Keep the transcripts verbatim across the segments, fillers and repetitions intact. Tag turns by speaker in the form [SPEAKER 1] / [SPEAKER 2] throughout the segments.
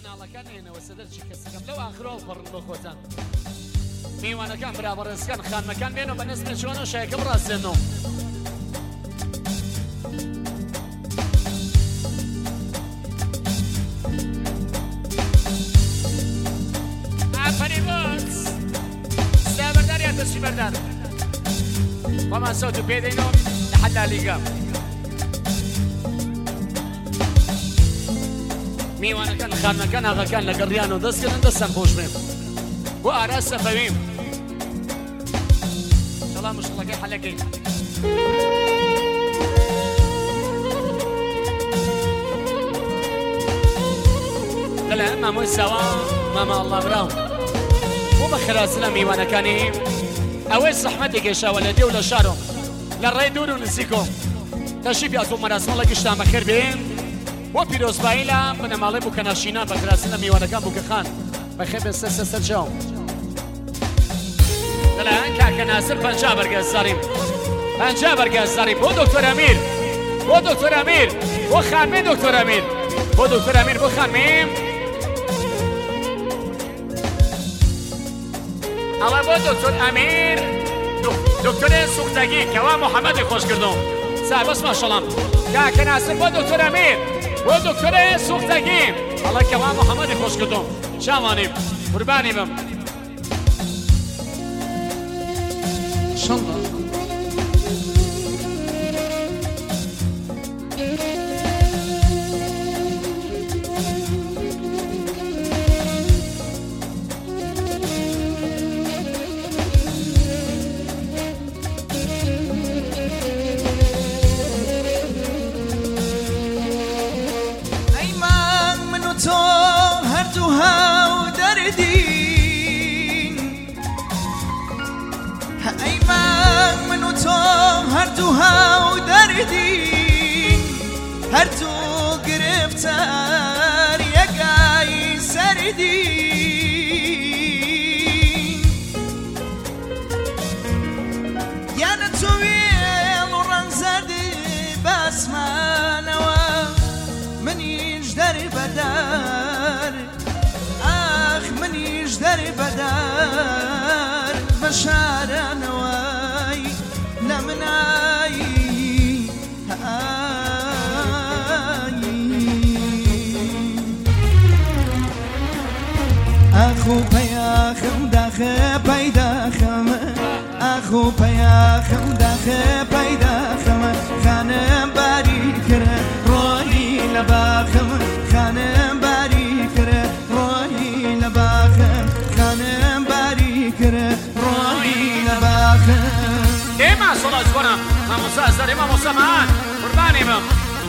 [SPEAKER 1] مناڵەکان هێنەوە سەدەرچی کەسەکەم لەو ئاخرەوە پەڕن بۆ خۆتان میوانەکان برابەڕێزەکان خانمەکان بێنەوە بە نەسمە چۆنە شایەکەم ڕاستێنەوە ئافەری بۆکس سابەردار یا دەستی بەردار خۆمان سەوت و پێدەینەوە لە حەد لالیگا میوانەکان خانمەکان ئاغاکان لە گەڕیان و دەستکردن دەستان خۆش بێن بۆ ئاراس سەفەویم شەڵا مشکڵەکەی حەلەکەین لەلایەن مامۆی ساوا مامە ئەڵڵا براو بۆ بە خراسی لە میوانەکانی ئەوەی زەحمەتی گەیشاوە لە دێ و لە شارۆ لە ڕێی دوور و نزیکۆ تەشریف یاز بۆ مەراسمەڵە گشتان بەخێر بێن بۆ پیرۆزباییلا بنەماڵێ بوو کە ناشینا بە خراسی لە میوانەکان بوو کە خان بەخێر بێ سەر سەر جاو لەلایەن کاکە ناسر پەنجا بەرگەز زاریم پەنجا بەرگەز زاریم بۆ دکتۆر ئەمیر بۆ دکتۆر ئەمیر بۆ خانمێ دکتۆر ئەمیر بۆ دکتۆر ئەمیر بۆ خانمێ ئەڵێ بۆ دکتۆر ئەمیر دکتۆرێ سوختەگی کەوا محەممەدی خۆش کردو سابەس ماشەڵام کاکە ناسر بۆ دکتۆر ئەمیر بۆ دکتۆرێ سوختەگی ئەڵێ کەوا محەممەدی خۆش کردو چاوانیم قوربانی بم شەڵڵا
[SPEAKER 2] هەردووها و دەردین هەردوو گرفتار یەکای سەردین یانە تۆ وێڵ و ڕەنگ زەردی باسمانەوە منیش دەربەدار ئاخ منیش دەربەدار بە شارانەوەی لە منایی ئاخ و پەیاخم داخە پەیداخەمە ئاخ و پەیاخم داخە پەیداخەمە خانم باری کرە ڕۆی لە باخەمە خانم باری کرە ڕۆی لە باخەم خانم باری کرە ڕۆی لە باخەم
[SPEAKER 1] ئێمە سۆڵا جوانە مامۆستا ئەزار ئێمە مۆسەمان قوربانی بم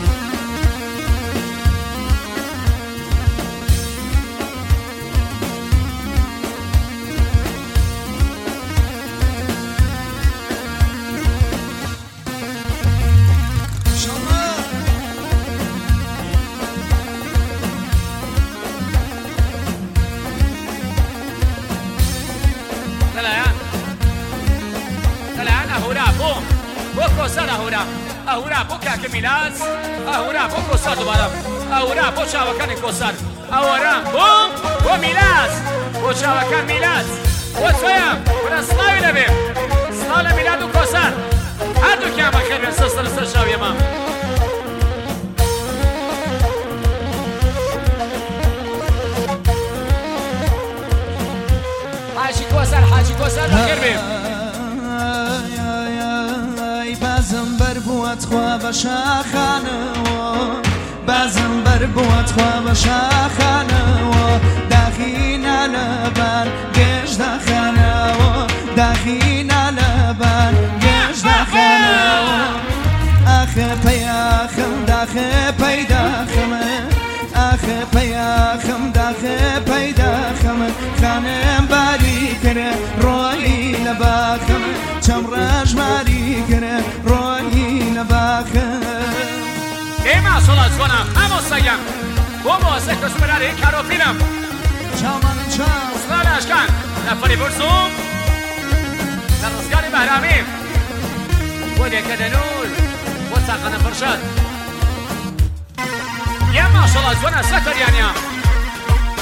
[SPEAKER 1] ئەهورا ئەهورا بۆ کاکە میلاس ئەهورا بۆ کۆسار دووبارە ئەهورا بۆ چاوەکانی کۆسار ئەوەرە بۆ بۆ میلاس بۆ چاوەکان میلاس بۆ تۆیە وەرە سڵاوی لەبێ سڵاو لە میلاد و کۆسار هەردووکیان بەخێر بێن سەر سەر چاوی ئێمە حاجی کۆسار حاجی کۆسار بەخێر بێ
[SPEAKER 2] بازم بەر بووەت خوا بە شاخانەوە بازم بەر بووەت خوا بە شاخانەوە داخینە لەبان گەشت داخانەوە داخینە لەبان گەشت داخانەوە ئاخە پەیاخم داخە پەیداخەمە ئاخە پەیاخم داخە پەیداخەمە خانم باری کرە ڕۆی لە باخەمە چەم ڕەژماری کرە ڕۆی لە باخەمە
[SPEAKER 1] ئێمە سۆڵا جوانە مامۆستایان بۆ مۆسە کەسمەراری کارۆپینم
[SPEAKER 2] چاوانن چاو
[SPEAKER 1] سڵاو لە ئەشکان نەفەری بورسوم لە ڕزگاری بەهرامی بۆ لێکە دەنور بۆ چاقەنە فرشاد یا ماشەڵڵا جوانە سەکەریانیا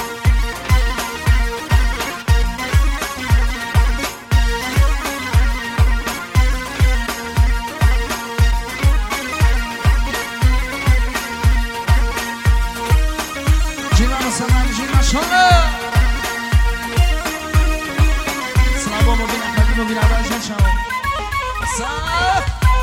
[SPEAKER 2] ماما سلام جی ماشاءالله سلام مبین احمدی مبین عباجان شما صاف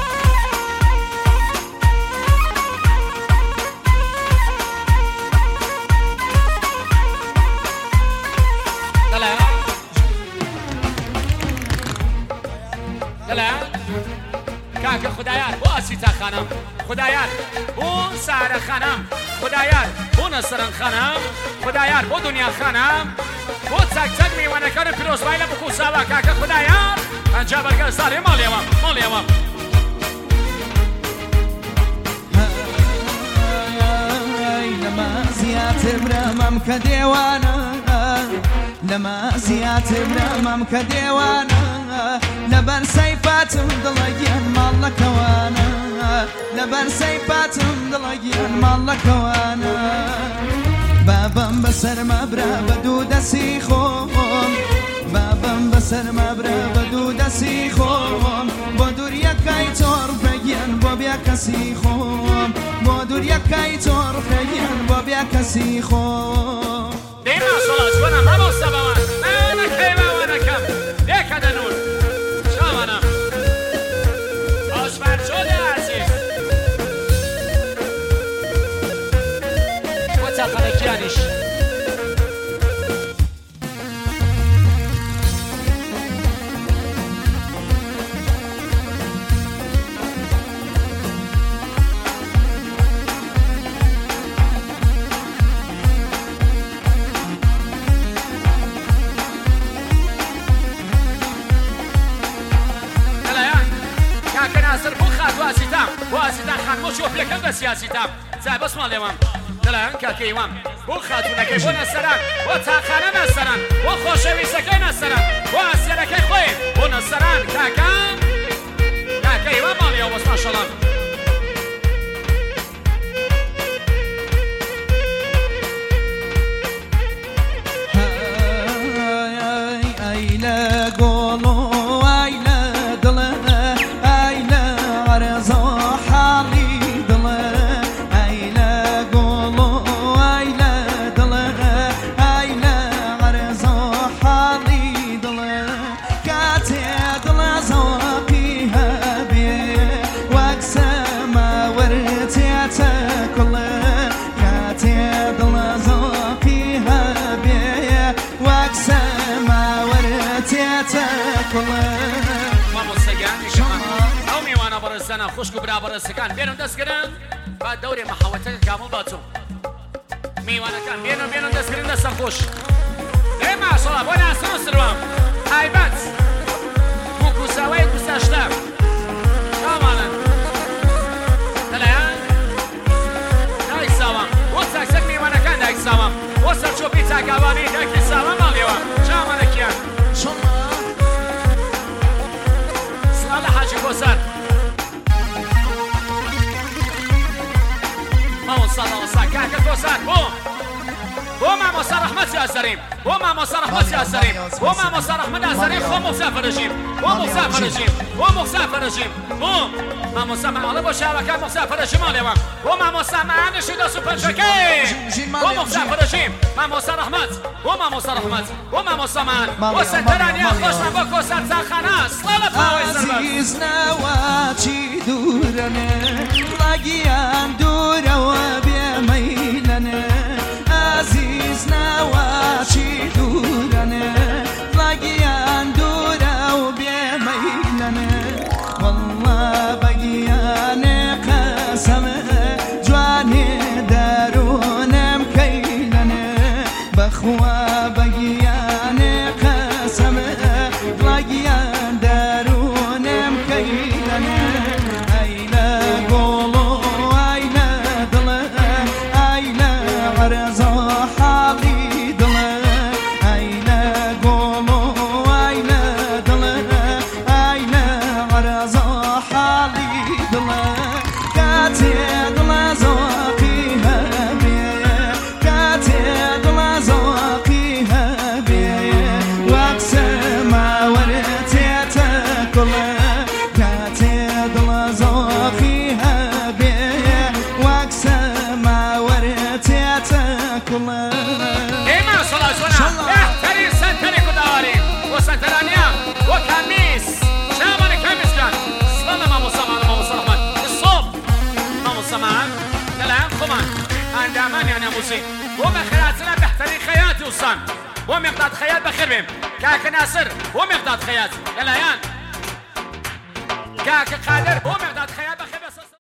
[SPEAKER 1] دلا کاک خدایار بو آسیتا خانم خدایار بو سارا خانم خدایار بو نصران خانم خدایار بو دنیا خانم بو تک تک میوانەکان پیرۆزبای لە بکو ساوا کاکە خدایار ئەنجا بەرگەر ساڵێ ماڵێوە ماڵێوە
[SPEAKER 2] نەمازیاتر برامەم کە دێوانە نەمازیاتر برامەم کە دێوانە لەبەر سەیفاتم دڵەگیان ماڵەکەوانە لەبەر سەیفاتم دڵەگیان ماڵەکەوانە بابم بەسەر مەبرا بە دوو دەسی خۆم بابم بەسەر مەبرا بە دوو دەسی خۆم بۆ دووریەکەی تۆڕ بەگیان بۆ بیا کەسی خۆم بۆ دووریەکەی تۆڕ بەگیان بۆ بیا کەسی خۆم
[SPEAKER 1] دێما سۆڵات وەنە مەمۆستا بەوان نەکەی باوانەکەم لێکە دەنون شامانە ئاشفەرجۆدە عەزیز بۆ چاقەرەکیانیش واسیتان خان بۆ چۆپلەکەم بە سیاسیتام جا بەس ماڵێوام دەڵایەن کاکەیوام بۆ خاتونەکەی بۆ نەسەران بۆ تاقانە نەسەران بۆ خۆشەویستەکەی نەسەران بۆ ئاسیەرەکەی خۆی بۆ نەسەران کاکە کاکەیوام ماڵێەوە بەس ماشەڵڵا زەنە خوشک و برابەڕستەکان بێنن دەستگرن با دەورێ مەحەوەتەکە کامڵ باتوو میوانەکان بێنن بێنن دەستگرن دەستە خۆش دێ ماشەڵڵا بۆ ناسن و سروام تایبەت بوو کوساوەی کوساشتە کامانن دەلایەن دایک ساوام بۆ چاکسەک میوانەکان دایک ساوام بۆ سەرچۆپی چاکاوانی دایکی ساوام ماڵێوە چامانەکیان سڵا لە حاجی کۆسەر كاكا كوسان بو بو مامۆستا ڕەحمەت یاسەریم بۆ مامۆستا ڕەحمەت یاسەریم بۆ مامۆستا ڕەحمەت یاسەریم خۆ موسافە رژیم بۆ موسافە رژیم بۆ موسافە رژیم بۆ مامۆستا مەعاڵە بۆ شاوەکان موسافە رژیم ماڵێوە بۆ مامۆستا مەعانشی دەست و پەنجەکەی بۆ موسافە رژیم مامۆستا ڕەحمەت بۆ مامۆستا ڕەحمەت بۆ مامۆستا مان بۆ سەرتەرانیان خۆشمان بۆ کۆسەر چاخانە سڵا لە پاوەی سەربەر
[SPEAKER 2] عزیز نەواچی دوورەنێ ڕاگیان دوورەوە بێمەیلەنێ عزیز نەواچی دوورەنێ ڕاگیان دوورە و بێمەیلەنێ وەڵڵا بەگیانێ قەسەمە جوانێ دەرونەم کەیلەنێ بەخوا بەگیانێ قەسەمە ڕاگیان دەرونەم کەیلەنێ ئەی لە گۆڵ و ئەی لە دڵە ئەی لە عەرەزە حاڵی دڵە ئەی لە گۆڵ و ئەی لە دڵە ئەی لە عەرەزە حاڵی دڵە کاتێ دڵە زۆقی هەبێ کاتێ دڵە زۆقی هەبێ وەک سەماوەرە تێتە کوڵە کاتێ دڵە زۆقی هەبێ وەک سەماوەرە تێتە
[SPEAKER 1] بۆ بە خەیاتنا بەحتەرین خەیاتی وسان بۆ مێقداد خەیات بەخێر بێم کاکە ناسر بۆ مێقداد خەیات لەلایەن کاکە قادر بۆ مێقداد خەیات بەخێر